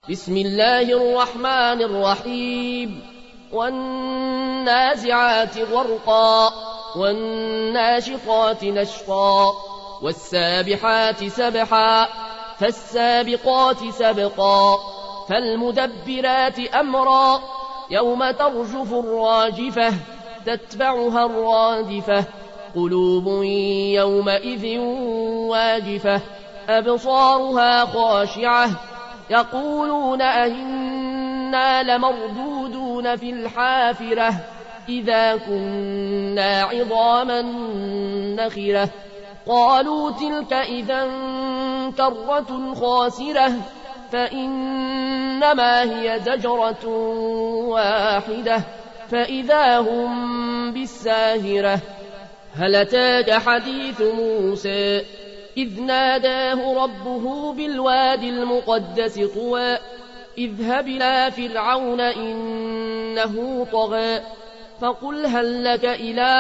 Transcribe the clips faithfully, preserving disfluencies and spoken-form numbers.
بسم الله الرحمن الرحيم والنازعات غرقا والناشطات نشطا والسابحات سبحا فالسابقات سبقا فالمدبرات أمرا يوم ترجف الراجفة تتبعها الرادفة قلوب يومئذ واجفة أبصارها خاشعة يقولون أئنا لمردودون في الحافرة إذا كنا عظاما نخرة قالوا تلك إذا كرة خاسرة فإنما هي زجرة واحدة فإذا هم بالساهرة هل أتاك حديث موسى إذ ناداه ربه بالوادي المقدس طوى اذهب إلى فرعون إنه طغى فقل هل لك إلى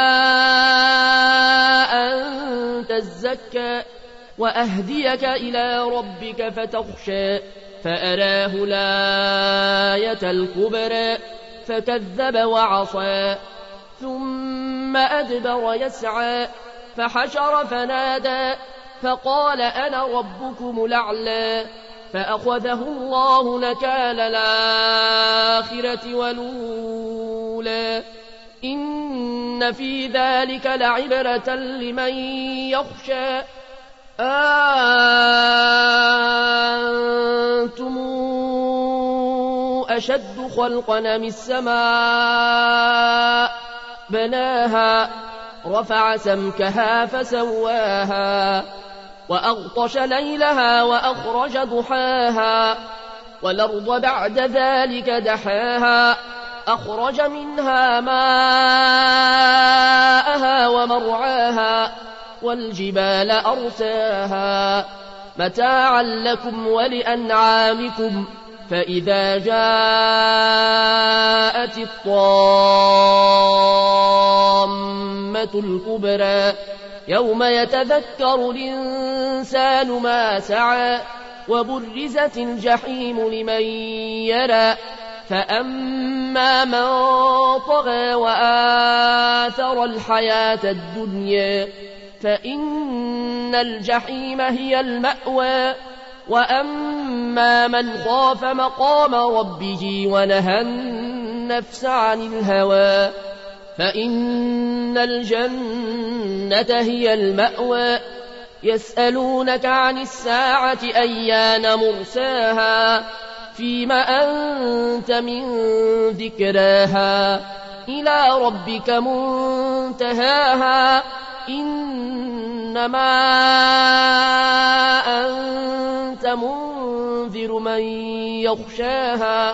أن تزكى وأهديك إلى ربك فتخشى فأراه الآية الكبرى فكذب وعصى ثم أدبر يسعى فحشر فنادى فقال أنا ربكم الأعلى فأخذه الله نكال الآخرة والأولى إن في ذلك لعبرة لمن يخشى أنتم أشد خلقا أم السماء بناها رفع سمكها فسواها وأغطش ليلها وأخرج ضحاها والأرض بعد ذلك دحاها أخرج منها ماءها ومرعاها والجبال أرساها متاعا لكم ولأنعامكم فإذا جاءت الطامة الكبرى يوم يتذكر الإنسان ما سعى وبرزت الجحيم لمن يرى فأما من طغى وآثر الحياة الدنيا فإن الجحيم هي المأوى وأما من خاف مقام ربه ونهى النفس عن الهوى فإن الجنة هي المأوى يسألونك عن الساعة أيان مرساها فيم أنت من ذكراها إلى ربك منتهاها إنما أنت منذر من يخشاها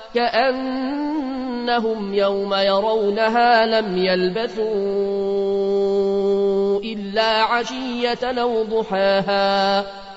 كأنهم يوم يرونها لم يلبثوا إلا عشية أو ضحاها